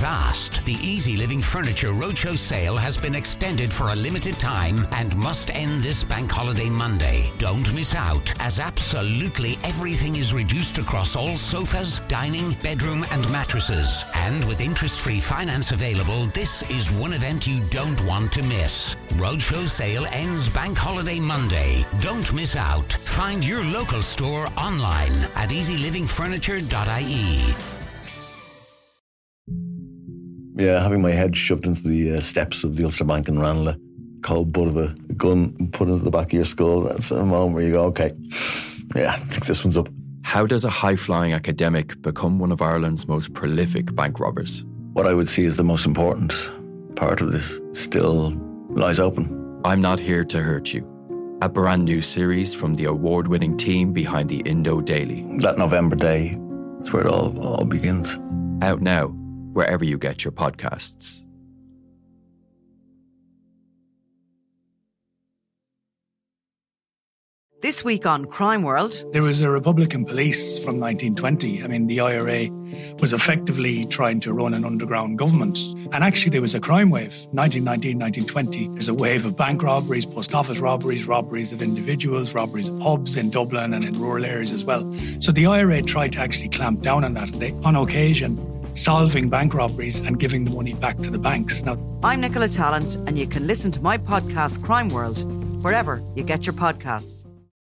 fast. The Easy Living Furniture Roadshow sale has been extended for a limited time and must end this bank holiday Monday. Don't miss out, as absolutely everything is reduced across all sofas, dining, bedroom and mattresses. And with interest-free finance available, this is one event you don't want to miss. Roadshow sale ends bank holiday Monday. Don't miss out. Find your local store online at easylivingfurniture.ie. Yeah, having my head shoved into the steps of the Ulster Bank in Ranelagh, cold butt of a gun put into the back of your skull, that's a moment where you go, okay, yeah, I think this one's up. How does a high-flying academic become one of Ireland's most prolific bank robbers? What I would see as the most important part of this still lies open. I'm Not Here to Hurt You, a brand new series from the award-winning team behind the Indo Daily. That November day, that's where it all begins. Out now, wherever you get your podcasts. This week on Crime World. There was a Republican police from 1920. I mean, the IRA was effectively trying to run an underground government. And actually, there was a crime wave. 1919, 1920. There's a wave of bank robberies, post office robberies, robberies of individuals, robberies of pubs in Dublin and in rural areas as well. So the IRA tried to actually clamp down on that. They, on occasion, solving bank robberies and giving the money back to the banks. Now, I'm Nicola Tallant, and you can listen to my podcast, Crime World, wherever you get your podcasts.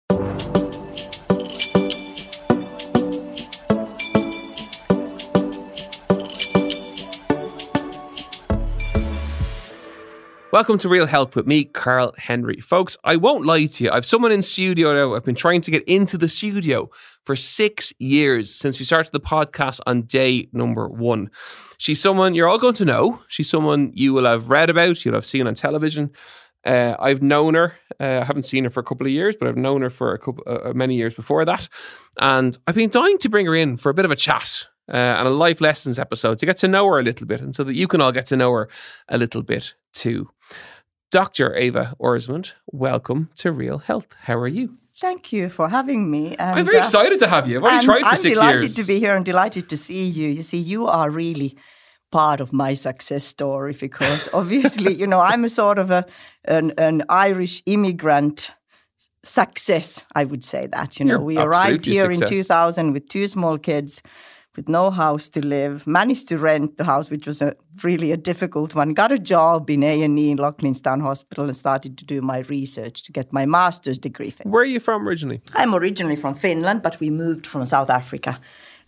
Welcome to Real Health with me, Carl Henry. Folks, I won't lie to you. I've someone in studio now. I've been trying to get into the studio for 6 years since we started the podcast on day number 1. She's someone you're all going to know. She's someone you will have read about, you'll have seen on television. I've known her. I haven't seen her for a couple of years, but I've known her for many years before that. And I've been dying to bring her in for a bit of a chat. And a life lessons episode to get to know her a little bit and so that you can all get to know her a little bit too. Dr. Ava Orsmond, welcome to Real Health. How are you? Thank you for having me. And, I'm very excited to have you. I've only tried for 6 years. I'm delighted to be here and delighted to see you. You see, you are really part of my success story because obviously, you know, I'm a sort of an Irish immigrant success, I would say that. You know, we arrived here in 2000 with 2 small kids, with no house to live, managed to rent the house, which was really a difficult one, got a job in A&E in Loughlinstown Hospital and started to do my research to get my master's degree. Where are you from originally? I'm originally from Finland, but we moved from South Africa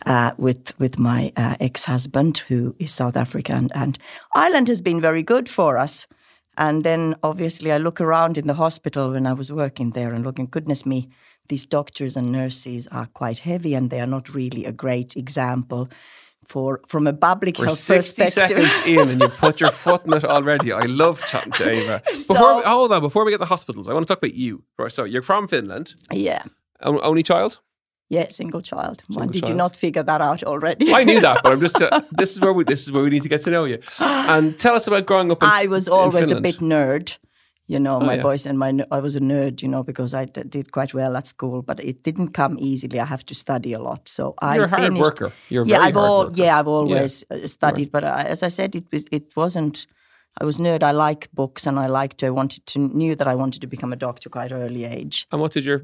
with my ex-husband, who is South African. And Ireland has been very good for us. And then obviously I look around in the hospital when I was working there and looking, goodness me, these doctors and nurses are quite heavy and they are not really a great example from a public health perspective. 60 seconds in and you put your foot in it already. I love chatting to Ava. Before we get to hospitals, I want to talk about you. So you're from Finland. Yeah. Only child? Yeah, single child. Did you not figure that out already? I knew that, but I'm just this is where we need to get to know you. And tell us about growing up in Finland. I was always a bit nerd. You know, I was a nerd, you know, because I did quite well at school, but it didn't come easily. I have to study a lot. So You're a hard worker. You're a very hard worker. Yeah, I've always studied. Right. But as I said, it wasn't. I was nerd. I like books, and knew that I wanted to become a doctor quite early age. And what did your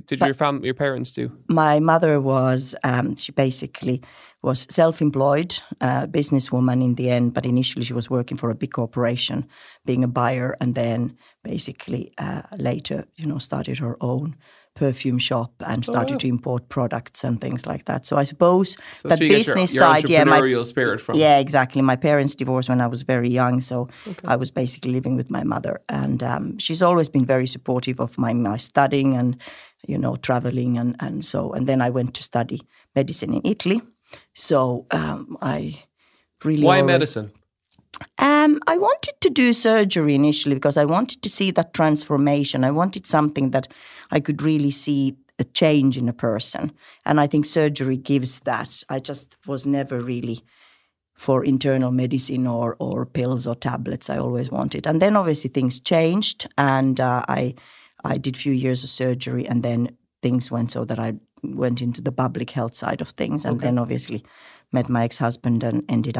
parents do? My mother was she basically was self-employed businesswoman in the end, but initially she was working for a big corporation, being a buyer, and then basically later, you know, started her own perfume shop and started to import products and things like that. So I suppose that business side, entrepreneurial spirit from. Yeah, exactly. My parents divorced when I was very young, so I was basically living with my mother, and she's always been very supportive of my studying and, you know, traveling and so. And then I went to study medicine in Italy. So I really why medicine? I wanted to do surgery initially because I wanted to see that transformation. I wanted something that I could really see a change in a person. And I think surgery gives that. I just was never really for internal medicine or pills or tablets. I always wanted. And then obviously things changed and I did a few years of surgery and then things went so that I went into the public health side of things and then obviously met my ex-husband and ended up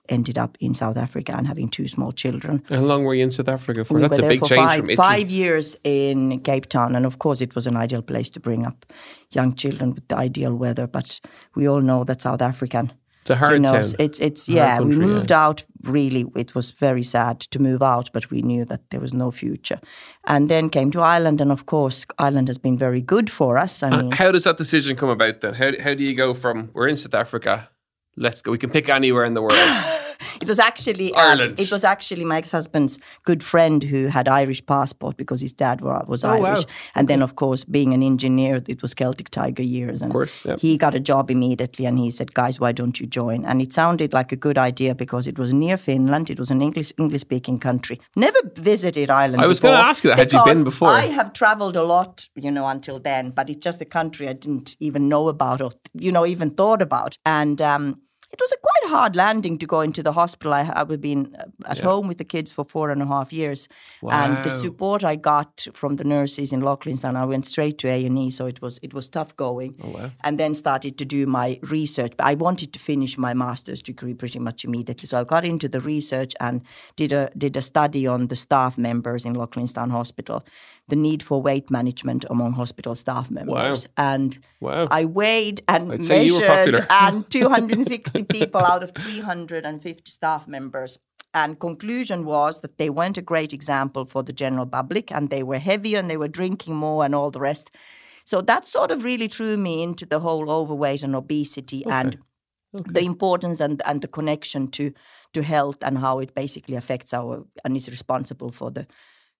ended up in South Africa and having 2 small children. How long were you in South Africa for? We That's were a there big for change from Italy. 5 years in Cape Town, and of course it was an ideal place to bring up young children with the ideal weather. But we all know that South African, it's a hard town. It's Hard country, we moved out. Really, it was very sad to move out, but we knew that there was no future. And then came to Ireland, and of course, Ireland has been very good for us. I mean, how does that decision come about then? How do you go from we're in South Africa, let's go? We can pick anywhere in the world. It was actually Ireland. It was actually my ex-husband's good friend who had Irish passport because his dad was Irish. Wow. And then, of course, being an engineer, it was Celtic Tiger years. And of course, yeah. he got a job immediately, and he said, "Guys, why don't you join?" And it sounded like a good idea because it was near Finland. It was an English-speaking country. Never visited Ireland. I was going to ask you that. Had you been before? I have traveled a lot, until then, but it's just a country I didn't even know about or, even thought about. And it was a quite hard landing to go into the hospital. I had been at home with the kids for 4.5 years. Wow. And the support I got from the nurses in Loughlinstown, I went straight to A&E, so it was tough going. Oh, wow. And then started to do my research. But I wanted to finish my master's degree pretty much immediately. So I got into the research and did a study on the staff members in Loughlinstown Hospital, the need for weight management among hospital staff members. Wow. And Wow. I weighed and I'd say you were measured, popular. and 260 people out of 350 staff members. And conclusion was that they weren't a great example for the general public, and they were heavier and they were drinking more and all the rest. So that sort of really drew me into the whole overweight and obesity and the importance and the connection to health and how it basically affects and is responsible for the,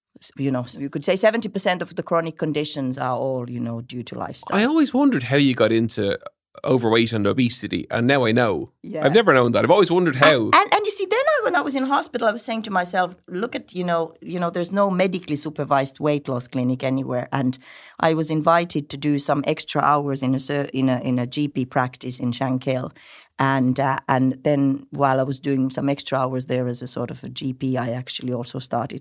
so you could say 70% of the chronic conditions are all, due to lifestyle. I always wondered how you got into overweight and obesity, and now I know. Yeah. I've never known that. I've always wondered how. And you see, then when I was in hospital, I was saying to myself, look at, there's no medically supervised weight loss clinic anywhere. And I was invited to do some extra hours in a GP practice in Shankill. And then while I was doing some extra hours there as a sort of a GP, I actually also started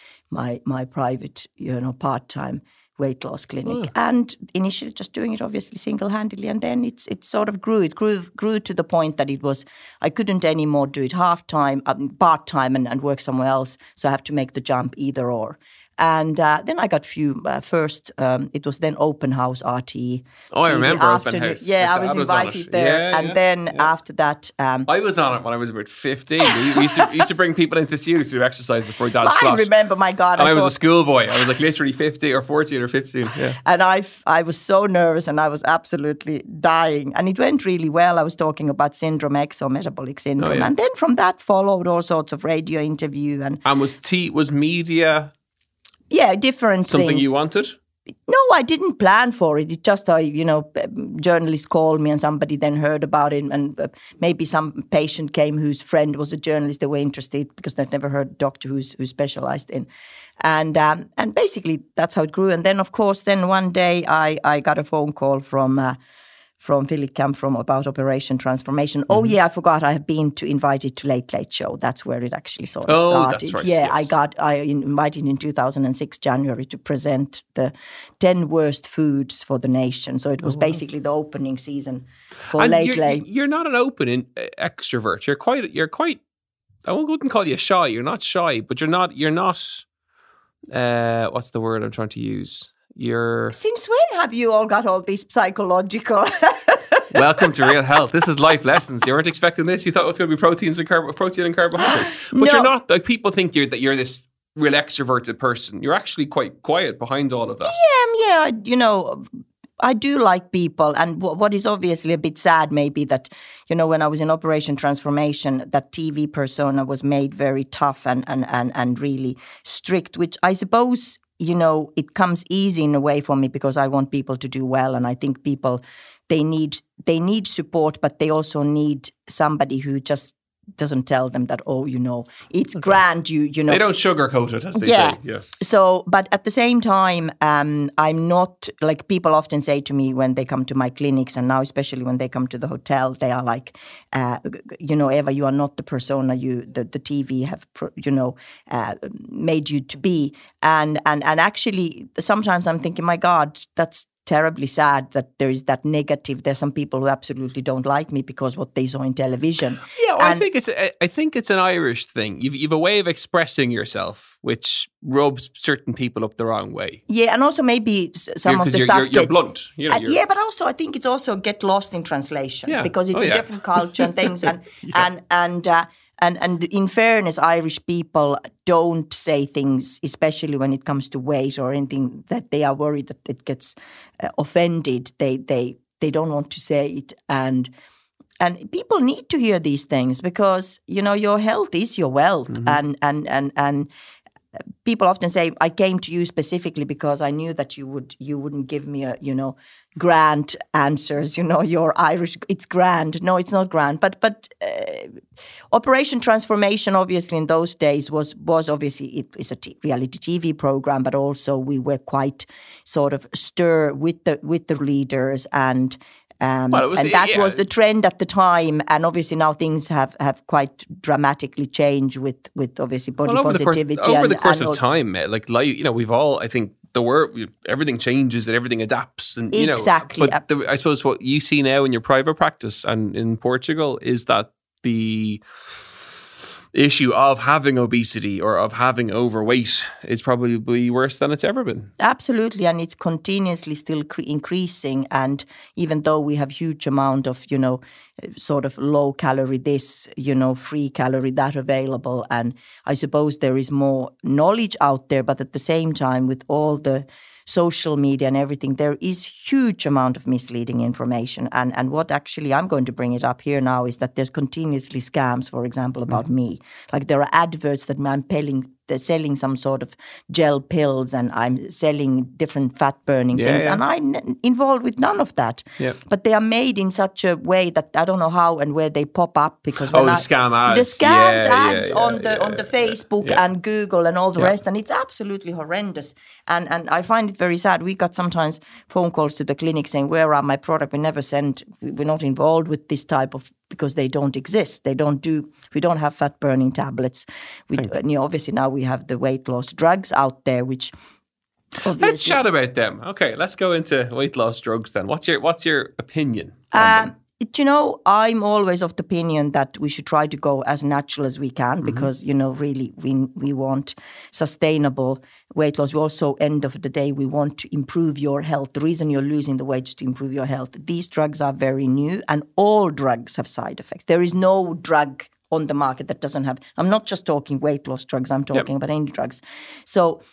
my private, part-time weight loss clinic, and initially just doing it obviously single-handedly, and then it sort of grew. It grew to the point that I couldn't anymore do it half-time, part-time, and work somewhere else. So I have to make the jump either or. And then I got first, it was then Open House RTE. Oh, I remember Open House. Yeah, I was invited there. And then after that... I was on it when I was about 15. We used to bring people into the studio to do exercise before Dad's slot. I remember, my God. And I was a schoolboy. I was like literally 15 or 14 or 15. Yeah. And I was so nervous and I was absolutely dying. And it went really well. I was talking about Syndrome X or metabolic syndrome. Oh, yeah. And then from that followed all sorts of radio interview. And was media... Yeah, different something things. You wanted? No, I didn't plan for it. It just, journalists called me and somebody then heard about it. And maybe some patient came whose friend was a journalist. They were interested because they'd never heard a doctor who's specialized in. And basically that's how it grew. And then, of course, one day I got a phone call from Philip Camp about Operation Transformation. Mm-hmm. Oh, yeah, I forgot. I have been invited to Late Late Show. That's where it actually sort of started. That's right. Yeah, yes. I invited in 2006, January, to present the 10 worst foods for the nation. So it was basically the opening season for Late Late. You're not an open extrovert. You're quite, I wouldn't call you shy. You're not shy, but you're not, what's the word I'm trying to use? Since when have you all got all these psychological... Welcome to Real Health. This is life lessons. You weren't expecting this. You thought it was going to be protein and carbohydrates. But No. You're not. Like, people think that you're this real extroverted person. You're actually quite quiet behind all of that. I do like people. And what is obviously a bit sad maybe that, when I was in Operation Transformation, that TV persona was made very tough and really strict, which I suppose... it comes easy in a way for me because I want people to do well. And I think people, they need support, but they also need somebody who just doesn't tell them that, it's grand, They don't sugarcoat it, as they say. Yes. So, but at the same time, I'm not, like, people often say to me when they come to my clinics, and now especially when they come to the hotel, they are like, Eva, you are not the persona the TV have, made you to be. And actually, sometimes I'm thinking, my God, that's terribly sad that there is that negative. There's some people who absolutely don't like me because what they saw in television. Yeah, well, I think it's an Irish thing. You've a way of expressing yourself which rubs certain people up the wrong way. Yeah, and also maybe some of the stuff you're blunt. You know, yeah, but also I think it's also get lost in translation because it's a different culture and things and in fairness, Irish people don't say things, especially when it comes to weight or anything, that they are worried that it gets offended. They don't want to say it, and people need to hear these things because your health is your wealth, and people often say, I came to you specifically because I knew that you wouldn't give me grand answers. You're Irish. It's grand. No, it's not grand. But Operation Transformation, obviously, in those days was obviously it is a reality TV program, but also we were quite sort of stir with the leaders and. That was the trend at the time, and obviously now things have quite dramatically changed with obviously body positivity. Over the course of time, we've all, I think, the world, everything changes and everything adapts, and exactly. But I suppose what you see now in your private practice and in Portugal is that the issue of having obesity or of having overweight is probably worse than it's ever been. Absolutely, and it's continuously still increasing. And even though we have huge amount of, sort of low calorie this, free calorie that available, and I suppose there is more knowledge out there, but at the same time with all the social media and everything, there is huge amount of misleading information. And what actually, I'm going to bring it up here now, is that there's continuously scams, for example, about me. Like there are adverts that I'm selling some sort of gel pills and I'm selling different fat-burning things. Yeah. And I'm involved with none of that. Yeah. But they are made in such a way that I don't know how and where they pop up. Because the scam ads. The scams ads on the Facebook and Google and all the rest. And it's absolutely horrendous. And I find it very sad. We got sometimes phone calls to the clinic saying, where are my product? We're not involved with this type of, because they don't exist. We don't have fat-burning tablets. Obviously now we have the weight loss drugs out there, which obviously... Let's chat about them. Okay, let's go into weight loss drugs then. What's your opinion on them? I'm always of the opinion that we should try to go as natural as we can because, really we want sustainable weight loss. We also, end of the day, we want to improve your health. The reason you're losing the weight is to improve your health. These drugs are very new and all drugs have side effects. There is no drug on the market that doesn't have, I'm not just talking weight loss drugs, I'm talking about any drugs. So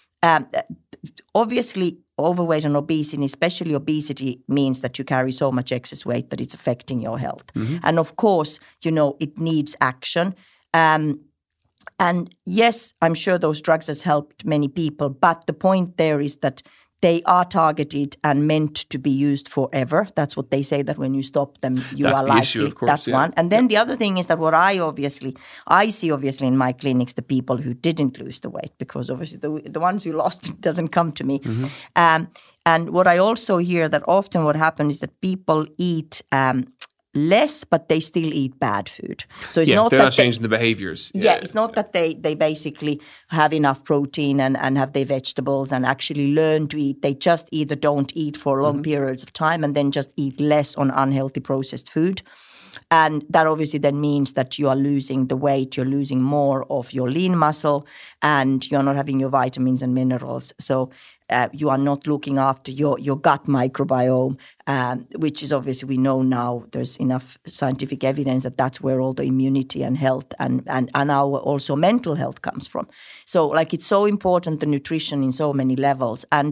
obviously, overweight and obesity, especially obesity, means that you carry so much excess weight that it's affecting your health. And of course, it needs action. And yes, I'm sure those drugs has helped many people, but the point there is that they are targeted and meant to be used forever. That's what they say, that when you stop them, you are likely. That's the issue, of course. That's one. And then the other thing is that what I see in my clinics, the people who didn't lose the weight, because obviously the ones who lost it doesn't come to me. And what I also hear that often what happens is that people eat less, but they still eat bad food. So it's not they're that not changing the behaviors. It's not that they basically have enough protein and have their vegetables and actually learn to eat. They just either don't eat for long periods of time and then just eat less on unhealthy processed food. And that obviously then means that you are losing the weight, you're losing more of your lean muscle, and you're not having your vitamins and minerals. So you are not looking after your gut microbiome, which is obviously, we know now there's enough scientific evidence that that's where all the immunity and health and our also mental health comes from. So it's so important, the nutrition in so many levels. And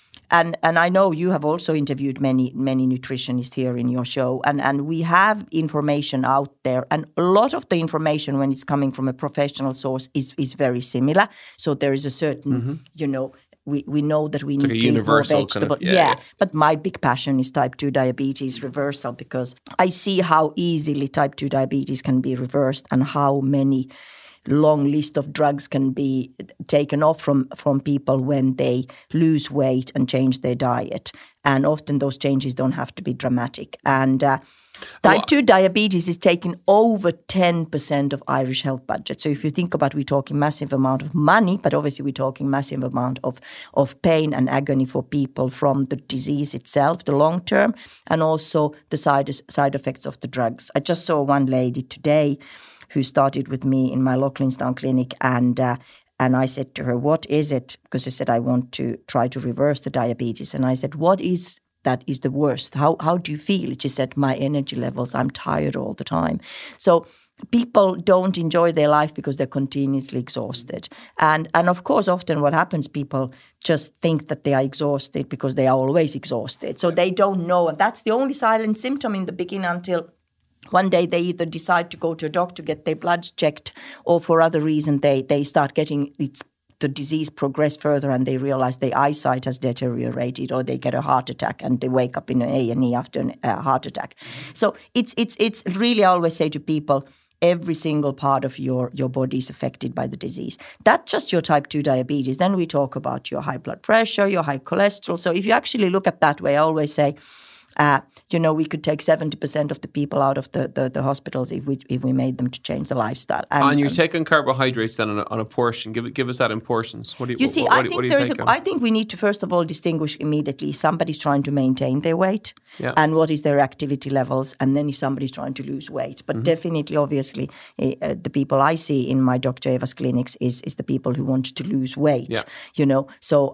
I know you have also interviewed many nutritionists here in your show, and we have information out there, and a lot of the information, when it's coming from a professional source, is very similar. So there is a certain, we know that we need to eat more vegetable. Kind of, But my big passion is type 2 diabetes reversal, because I see how easily type 2 diabetes can be reversed and how many long list of drugs can be taken off from people when they lose weight and change their diet. And often those changes don't have to be dramatic. And Type 2 diabetes is taking over 10% of Irish health budget. So if you think about, we're talking massive amount of money, but obviously we're talking massive amount of pain and agony for people from the disease itself, the long term, and also the side effects of the drugs. I just saw one lady today who started with me in my Loughlinstown clinic, and I said to her, what is it? Because she said, I want to try to reverse the diabetes. And I said, what is that is the worst? How do you feel? She said, my energy levels, I'm tired all the time. So people don't enjoy their life because they're continuously exhausted. And of course, often what happens, people just think that they are exhausted because they are always exhausted. So they don't know. And that's the only silent symptom in the beginning until one day they either decide to go to a doctor, get their bloods checked, or for other reason they start getting the disease progress further and they realize their eyesight has deteriorated, or they get a heart attack and they wake up in an A&E after a heart attack. So it's really, I always say to people, every single part of your body is affected by the disease. That's just your type 2 diabetes. Then we talk about your high blood pressure, your high cholesterol. So if you actually look at that way, I always say, we could take 70% of the people out of the hospitals if we made them to change the lifestyle. And you're taking carbohydrates then on a portion. Give us that in portions. What do you see? I think we need to first of all distinguish immediately. Somebody's trying to maintain their weight, and what is their activity levels, and then if somebody's trying to lose weight. But definitely, obviously, the people I see in my Dr. Eva's clinics is the people who want to lose weight. Yeah. So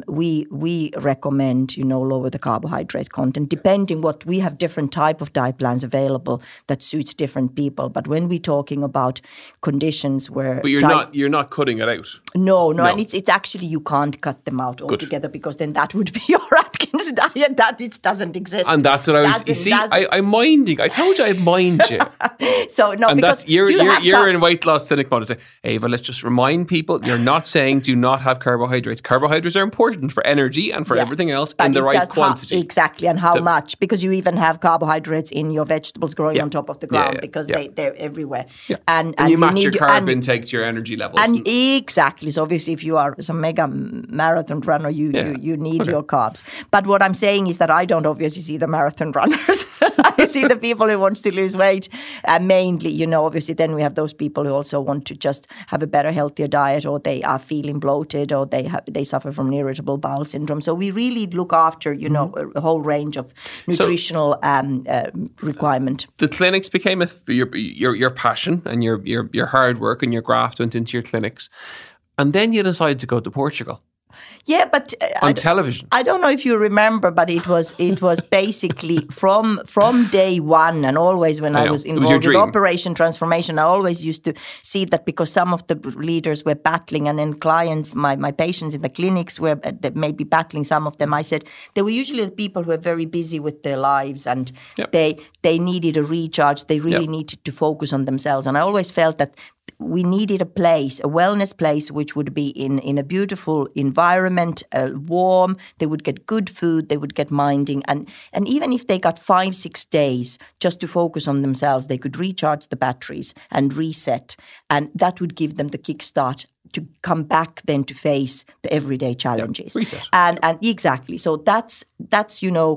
we recommend lower the carbohydrate content, depending what we have different type of diet plans available that suits different people. But when we're talking about conditions where... But you're not cutting it out. No. And it's actually, you can't cut them out altogether. Good. Because then that would be your Atkins diet. That it doesn't exist. And that's what I was... You see, I'm minding. I told you I'd mind you. So, no, and because... You're in weight loss clinic mode. Say, Eva, let's just remind people, you're not saying do not have carbohydrates. Carbohydrates are important for energy and for everything else in the right quantity. Exactly, and how much. Because you even have carbohydrates in your vegetables growing on top of the ground because they're everywhere. Yeah. And you match your carb intake to your energy levels. And exactly. So obviously if you are some mega marathon runner, you need your carbs. But what I'm saying is that I don't obviously see the marathon runners. I see the people who want to lose weight mainly, obviously then we have those people who also want to just have a better, healthier diet, or they are feeling bloated, or they suffer from irritable bowel syndrome. So we really look after, a whole range of nutritional requirement. The clinics became your passion, and your hard work and your graft went into your clinics. And then you decided to go to Portugal. Yeah, but on television. I don't know if you remember, but it was basically from day one, and always when I was involved with Operation Transformation, I always used to see that because some of the leaders were battling, and then clients, my patients in the clinics were maybe battling. Some of them, I said, they were usually the people who were very busy with their lives, and they needed a recharge. They really needed to focus on themselves, and I always felt that we needed a place, a wellness place, which would be in a beautiful environment, warm. They would get good food. They would get minding. And even if they got 5-6 days just to focus on themselves, they could recharge the batteries and reset. And that would give them the kickstart to come back then to face the everyday challenges. And exactly. So that's that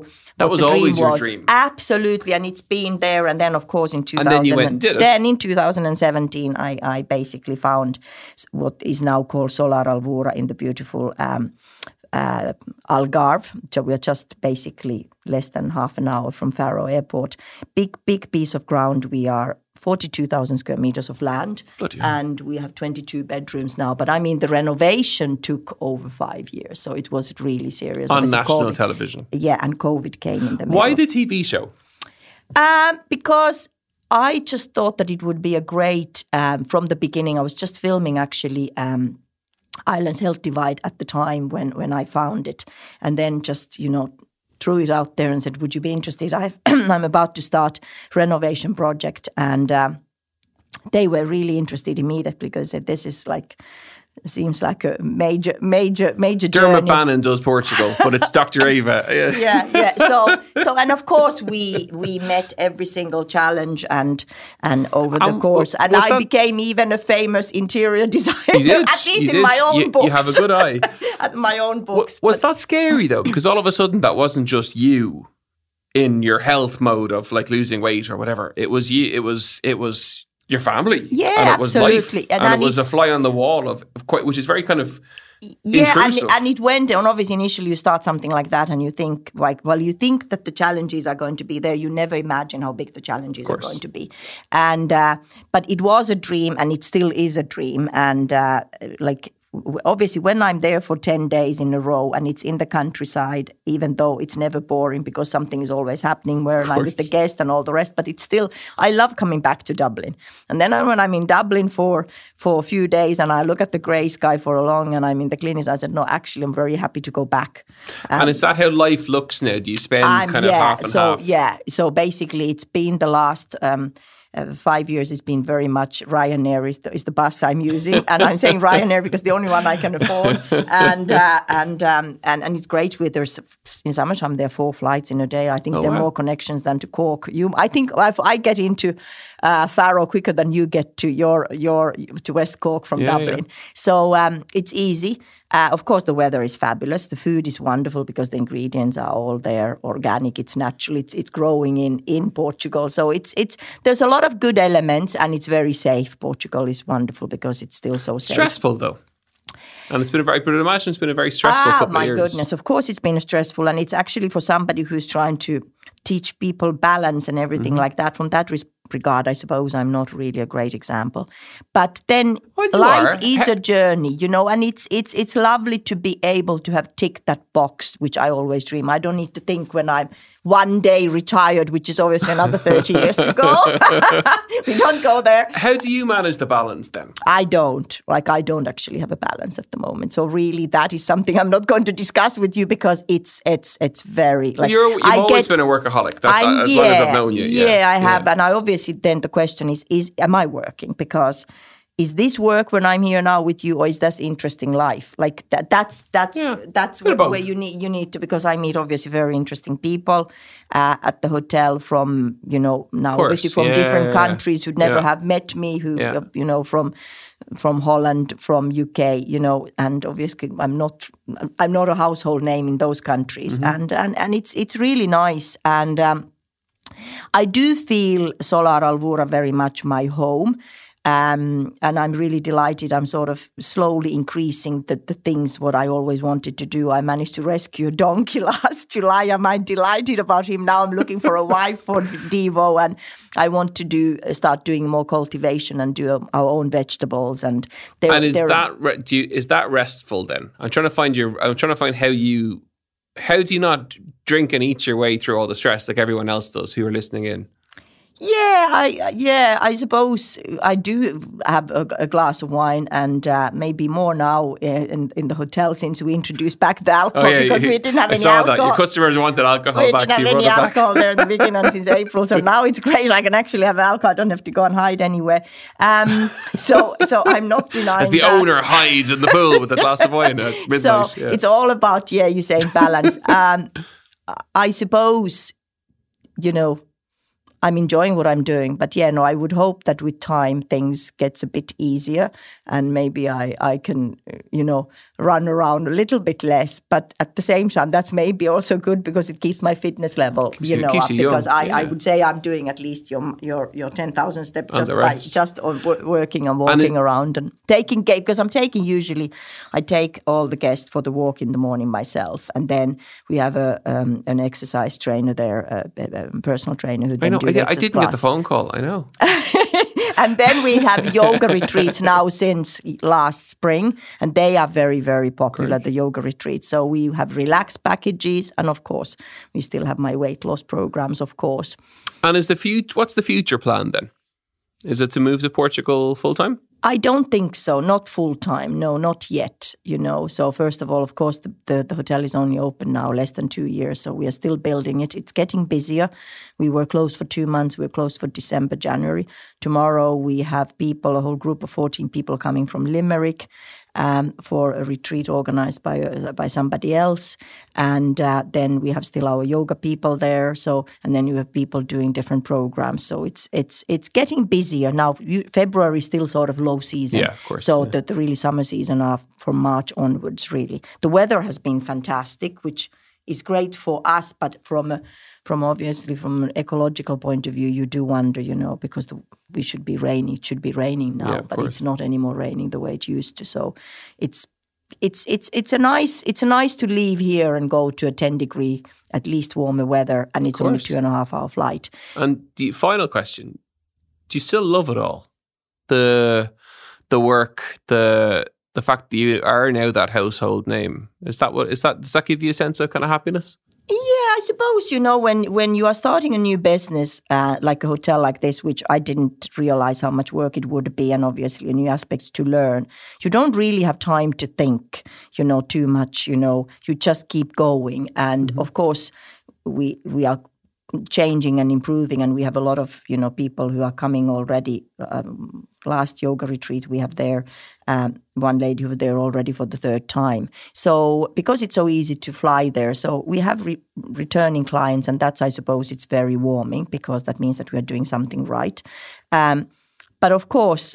was always your dream. Absolutely. And it's been there. And then, of course, in 2000, and then you went and did it. Then in 2017, I basically found what is now called Solar Alvura in the beautiful Algarve. So we're just basically less than half an hour from Faro Airport. Big piece of ground. We are 42,000 square meters of land, and we have 22 bedrooms now. But I mean, the renovation took over 5 years, so it was really serious. On national television. Yeah, and COVID came in the middle. Why the TV show? Because I just thought that it would be a great, from the beginning, I was just filming actually Ireland's Health Divide at the time when I found it, and then just, threw it out there and said, would you be interested? I'm about to start renovation project. And they were really interested immediately because they said, this is seems like a major Dermot journey. Bannon does Portugal, but it's Dr. Eva. Yeah. So and of course we met every single challenge and over the course. And I became even a famous interior designer, at least in my own books. You have a good eye. At my own books. Was that scary though? Because all of a sudden that wasn't just you. in your health mode of like losing weight or whatever. It was you. It was your family. Yeah, and it was absolutely. life, and it was a fly on the wall of quite, which is very kind of intrusive. And it went on. Obviously, initially you start something like that, and you think like, well, you think that the challenges are going to be there. You never imagine how big the challenges are going to be. And but it was a dream, and it still is a dream. And obviously, when I'm there for 10 days in a row and it's in the countryside, even though it's never boring because something is always happening where I'm with the guest and all the rest, but it's still, I love coming back to Dublin. And then when I'm in Dublin for a few days and I look at the grey sky for a long and I'm in the clinics, I said, no, actually, I'm very happy to go back. And is that how life looks now? Do you spend kind of half and half? Yeah, so basically it's been the last 5 years, it's been very much Ryanair is the bus I'm using, and I'm saying Ryanair because the only one I can afford. And it's great with there's in summertime there are 4 flights in a day. I think there are more connections than to Cork. I think if I get into Faro quicker than you get to to West Cork from Dublin. Yeah. So it's easy. Of course, the weather is fabulous. The food is wonderful because the ingredients are all there, organic. It's natural. It's growing in Portugal. So there's a lot of good elements, and it's very safe. Portugal is wonderful because it's still so safe. Stressful though. And it's been I would imagine it's been a very stressful couple of years. My goodness, of course it's been stressful, and it's actually for somebody who's trying to teach people balance and everything like that. From that regard, I suppose I'm not really a great example. But then life is a journey, and it's lovely to be able to have ticked that box, which I always dream. I don't need to think when I'm one day retired, which is obviously another 30 years to go. We don't go there. How do you manage the balance then? I don't. I don't actually have a balance at the moment. So really, that is something I'm not going to discuss with you because it's very you've always been a workaholic. That's as long as I've known you. Yeah, I have, and I obviously then the question is am I working? Because is this work when I'm here now with you, or is that interesting life? Like that's where you need to, because I meet obviously very interesting people at the hotel from now obviously from different countries who never have met me, who from Holland, from UK, and obviously I'm not a household name in those countries, and it's really nice, and I do feel Solar Alvura very much my home. And I'm really delighted. I'm sort of slowly increasing the things what I always wanted to do. I managed to rescue a donkey last July. I'm delighted about him. Now I'm looking for a wife for Devo, and I want to start doing more cultivation and do our own vegetables. And is that restful then? I'm trying to find how do you not drink and eat your way through all the stress like everyone else does who are listening in? I suppose I do have a glass of wine, and maybe more now in the hotel since we introduced back the alcohol because we didn't have any alcohol. I saw that. Your customers wanted alcohol back, so you brought it back. We didn't have any alcohol there in the beginning since April, so now it's great. I can actually have alcohol. I don't have to go and hide anywhere. So I'm not denying as the owner hides in the pool with a glass of wine at midnight. So it's all about, you're saying balance. I suppose, I'm enjoying what I'm doing, but I would hope that with time things gets a bit easier, and maybe I can, run around a little bit less. But at the same time, that's maybe also good because it keeps my fitness level, up. Because I would say I'm doing at least your 10,000 steps just on working and walking around and taking because I'm taking I take all the guests for the walk in the morning myself, and then we have an exercise trainer there, a personal trainer who then do. I didn't get the phone call, I know. And then we have yoga retreats now since last spring, and they are very, very popular, the yoga retreats. So we have relaxed packages, and of course, we still have my weight loss programs, of course. And what's the future plan then? Is it to move to Portugal full-time? I don't think so. Not full-time. No, not yet, So first of all, of course, the hotel is only open now less than 2 years. So we are still building it. It's getting busier. We were closed for 2 months. We're closed for December, January. Tomorrow we have a whole group of 14 people coming from Limerick for a retreat organized by somebody else. And then we have still our yoga people there. So, and then you have people doing different programs. So it's getting busier now. February is still sort of low season. Yeah, of course. So the really summer season are from March onwards, really. The weather has been fantastic, which is great for us, but from obviously from an ecological point of view, you do wonder, because we should be rainy. It should be raining now, but it's not anymore raining the way it used to. So it's a nice to leave here and go to a 10-degree, at least warmer weather, and it's only 2.5 hour flight. And the final question: do you still love it all? The work, the fact that you are now that household name. Does that give you a sense of kind of happiness? Yeah, I suppose, when you are starting a new business, like a hotel like this, which I didn't realize how much work it would be, and obviously new aspects to learn, you don't really have time to think, too much, you just keep going. And of course, we are changing and improving, and we have a lot of, people who are coming already. Last yoga retreat we have there, one lady who was there already for the third time. So because it's so easy to fly there, so we have returning clients, and that's, I suppose, it's very warming, because that means that we are doing something right. But of course,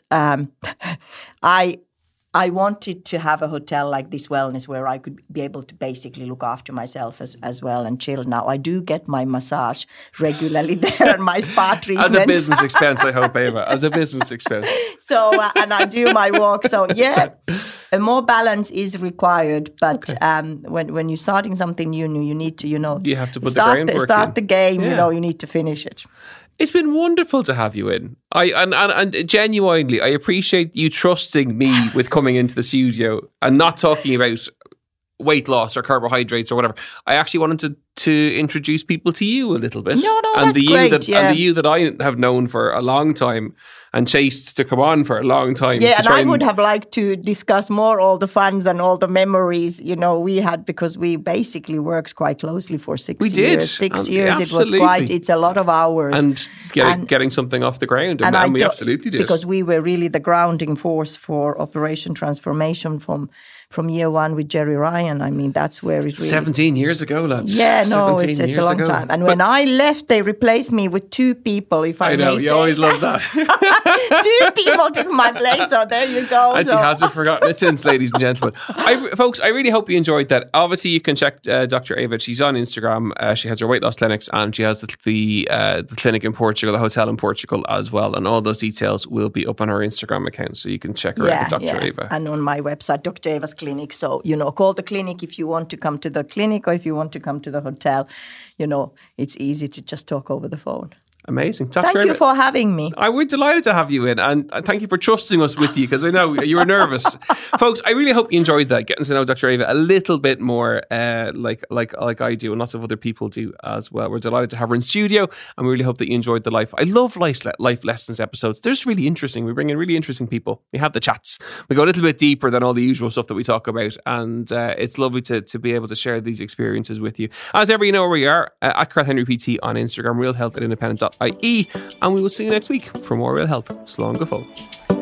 I wanted to have a hotel like this, wellness, where I could be able to basically look after myself as well and chill. Now, I do get my massage regularly there and my spa treatment. As a business expense, I hope, Eva. As a business expense. So, and I do my walk. So, yeah, a more balance is required. But when you're starting something new, you need to, you have to put the groundwork start the game, you need to finish it. It's been wonderful to have you in. And genuinely, I appreciate you trusting me with coming into the studio and not talking about weight loss or carbohydrates or whatever. I actually wanted to introduce people to you a little bit. No, and that's great. And the you that I have known for a long time and chased to come on for a long time. Yeah, and I would have liked to discuss more all the funs and all the memories, we had, because we basically worked quite closely for 6 years. We did. 6 years, absolutely. It's a lot of hours. And getting something off the ground, and we absolutely did. Because we were really the grounding force for Operation Transformation from year one with Jerry Ryan. I mean, that's where it really... 17 years ago, lads. Yeah, no, it's a long time. And when I left, they replaced me with 2 people, if I may say. I know, you always love that. 2 people took my place, so there you go. And she hasn't forgotten it since, ladies and gentlemen. Folks, I really hope you enjoyed that. Obviously, you can check Dr. Eva. She's on Instagram. She has her weight loss clinics, and she has the clinic in Portugal, the hotel in Portugal as well. And all those details will be up on her Instagram account, so you can check her out, Dr. Eva. And on my website, Dr. Eva's Clinic. So, call the clinic if you want to come to the clinic, or if you want to come to the hotel. It's easy to just talk over the phone. Amazing. Thank you for having me. We're delighted to have you in, and thank you for trusting us with you, because I know you were nervous. Folks, I really hope you enjoyed that, getting to know Dr. Eva a little bit more, like I do, and lots of other people do as well. We're delighted to have her in studio, and we really hope that you enjoyed the life. I love life lessons episodes. They're just really interesting. We bring in really interesting people. We have the chats. We go a little bit deeper than all the usual stuff that we talk about, and it's lovely to be able to share these experiences with you. As ever, you know where we are, at Carl Henry PT on Instagram, realhealth@independent.ie, and we will see you next week for more Real Health. Slán go fóill.